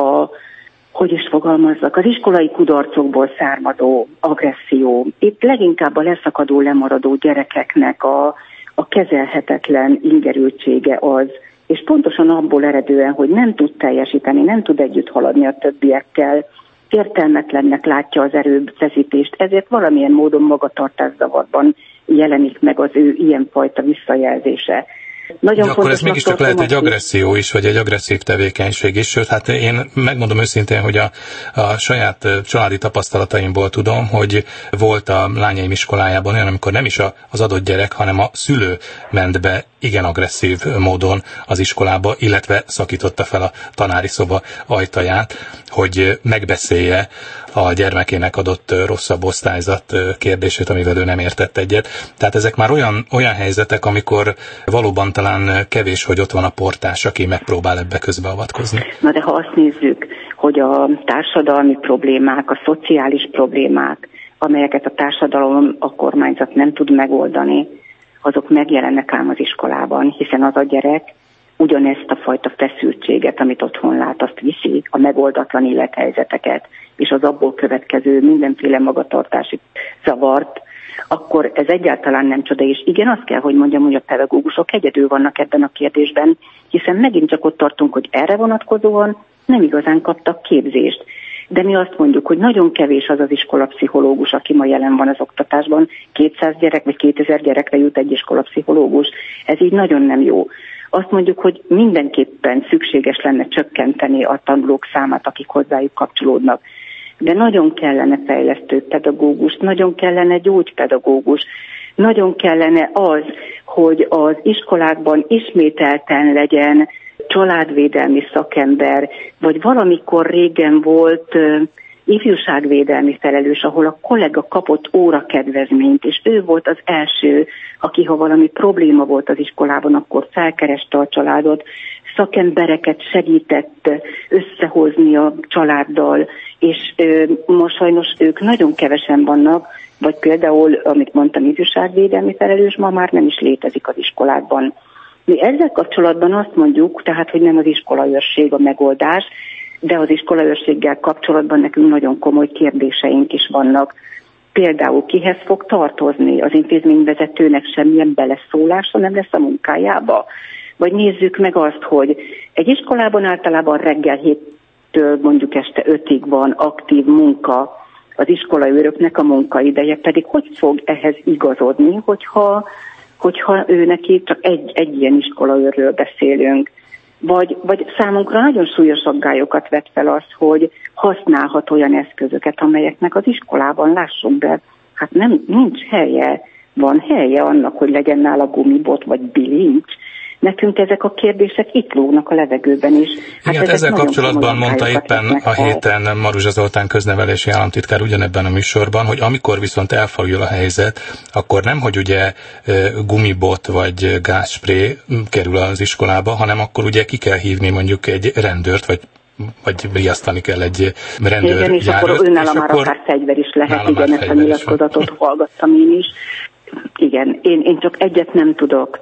Speaker 1: hogy is fogalmazzak, az iskolai kudarcokból származó agresszió. Itt leginkább a leszakadó, lemaradó gyerekeknek a kezelhetetlen ingerültsége az, és pontosan abból eredően, hogy nem tud teljesíteni, nem tud együtt haladni a többiekkel, értelmetlennek látja az erőfeszítést, ezért valamilyen módon magatartászavarban jelenik meg az ő ilyenfajta visszajelzése. Nagyon de akkor ez mégiscsak lehet egy agresszió is, vagy egy agresszív tevékenység is, sőt, hát én megmondom őszintén, hogy a saját családi tapasztalataimból tudom, hogy volt a lányaim iskolájában olyan, amikor nem is az adott gyerek, hanem a szülő ment be igen agresszív módon az iskolába, illetve szakította fel a tanári szoba ajtaját, hogy megbeszélje a gyermekének adott rosszabb osztályzat kérdését, amivel ő nem értett egyet. Tehát ezek már olyan helyzetek, amikor valóban talán kevés, hogy ott van a portás, aki megpróbál ebbe közbeavatkozni. Na de ha azt nézzük, hogy a társadalmi problémák, a szociális problémák, amelyeket a társadalom, a kormányzat nem tud megoldani, azok megjelennek ám az iskolában, hiszen az a gyerek ugyanezt a fajta feszültséget, amit otthon lát, azt viszi, a megoldatlan élethelyzeteket, és az abból következő mindenféle magatartási zavart, akkor ez egyáltalán nem csoda. És igen, azt kell, hogy mondjam, hogy a pedagógusok egyedül vannak ebben a kérdésben, hiszen megint csak ott tartunk, hogy erre vonatkozóan nem igazán kaptak képzést. De mi azt mondjuk, hogy nagyon kevés az az iskolapszichológus, aki ma jelen van az oktatásban. 200 gyerek vagy 2000 gyerekre jut egy iskolapszichológus. Ez így nagyon nem jó. Azt mondjuk, hogy mindenképpen szükséges lenne csökkenteni a tanulók számát, akik hozzájuk kapcsolódnak. De nagyon kellene fejlesztő pedagógus, nagyon kellene gyógypedagógus, nagyon kellene az, hogy az iskolákban ismételten legyen családvédelmi szakember, vagy valamikor régen volt ifjúságvédelmi felelős, ahol a kollega kapott órakedvezményt, és ő volt az első, aki, ha valami probléma volt az iskolában, akkor felkereste a családot, szakembereket segített összehozni a családdal, és most sajnos ők nagyon kevesen vannak, vagy például, amit mondtam, ifjúságvédelmi felelős ma már nem is létezik az iskolákban. Mi ezzel kapcsolatban azt mondjuk, tehát, hogy nem az iskolaőrség a megoldás, de az iskolaőrséggel kapcsolatban nekünk nagyon komoly kérdéseink is vannak. Például kihez fog tartozni? Az intézményvezetőnek semmilyen beleszólása nem lesz a munkájába? Vagy nézzük meg azt, hogy egy iskolában általában reggel 7-től mondjuk este 5-ig van aktív munka, az iskolaőröknek a munkaideje pedig hogy fog ehhez igazodni, hogyha ő neki csak egy ilyen iskolaőrről beszélünk. Vagy számunkra nagyon súlyos aggályokat vet fel az, hogy használhat olyan eszközöket, amelyeknek az iskolában, lássuk be, hát nincs helye.
Speaker 2: van helye annak, hogy legyen nála gumibot vagy bilincs? Nekünk ezek a kérdések itt lógnak a levegőben is.
Speaker 1: Igen, ezzel kapcsolatban mondta éppen a héten Maruzsa Zoltán köznevelési államtitkár ugyanebben a műsorban, hogy amikor viszont elfajul a helyzet, akkor nemhogy ugye gumibot vagy gázspré kerül az iskolába, hanem akkor ugye ki kell hívni mondjuk egy rendőrt, vagy riasztani kell egy rendőrjárőt.
Speaker 2: Igen, és akkor őnála már akár fegyver is lehet, igen, ezt a nyilatkozatot hallgattam én is. Igen, én csak egyet nem tudok.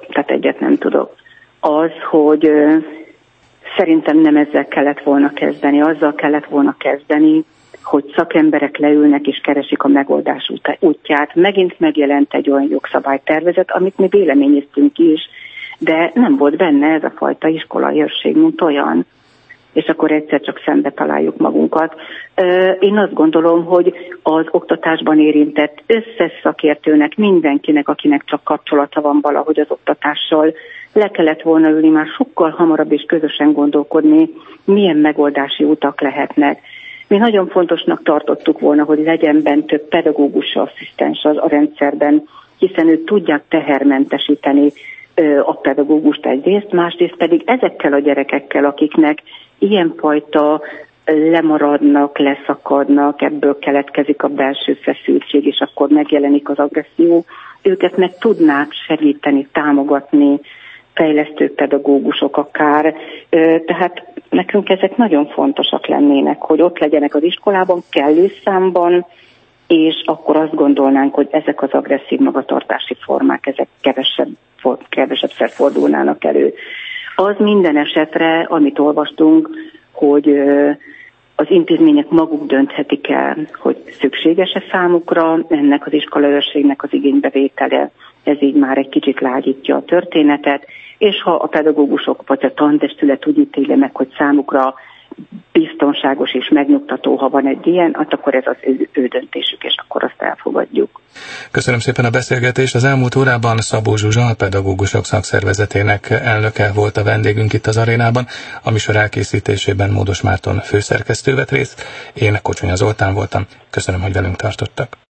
Speaker 2: Az, hogy szerintem nem ezzel kellett volna kezdeni, azzal kellett volna kezdeni, hogy szakemberek leülnek és keresik a megoldás útját. Megint megjelent egy olyan jogszabálytervezet, amit mi véleményeztünk is, de nem volt benne ez a fajta iskolai őrség, mint olyan. És akkor egyszer csak szembe találjuk magunkat. Én azt gondolom, hogy az oktatásban érintett összes szakértőnek, mindenkinek, akinek csak kapcsolata van valahogy az oktatással, le kellett volna ülni már sokkal hamarabb és közösen gondolkodni, milyen megoldási utak lehetnek. Mi nagyon fontosnak tartottuk volna, hogy legyen bent több pedagógus asszisztens a rendszerben, hiszen ők tudják tehermentesíteni a pedagógust egyrészt, másrészt pedig ezekkel a gyerekekkel, akiknek ilyenfajta lemaradnak, leszakadnak, ebből keletkezik a belső feszültség, és akkor megjelenik az agresszió, őket meg tudnák segíteni, támogatni, fejlesztő pedagógusok akár. Tehát nekünk ezek nagyon fontosak lennének, hogy ott legyenek az iskolában kellő számban, és akkor azt gondolnánk, hogy ezek az agresszív magatartási formák, ezek kevesebbszer fordulnának elő. Az minden esetre, amit olvastunk, hogy az intézmények maguk dönthetik el, hogy szükséges-e számukra ennek az iskolaőrségnek az igénybevétele, ez így már egy kicsit lágyítja a történetet, és ha a pedagógusok vagy a tantestület úgy ítéli meg, hogy számukra biztonságos és megnyugtató, ha van egy ilyen, akkor ez az ő döntésük, és akkor azt elfogadjuk.
Speaker 1: Köszönöm szépen a beszélgetést. Az elmúlt órában Szabó Zsuzsa, a Pedagógusok Szakszervezetének elnöke volt a vendégünk itt az arénában. A műsor elkészítésében Módos Márton főszerkesztő vett részt. Én Kocsonya Zoltán voltam. Köszönöm, hogy velünk tartottak.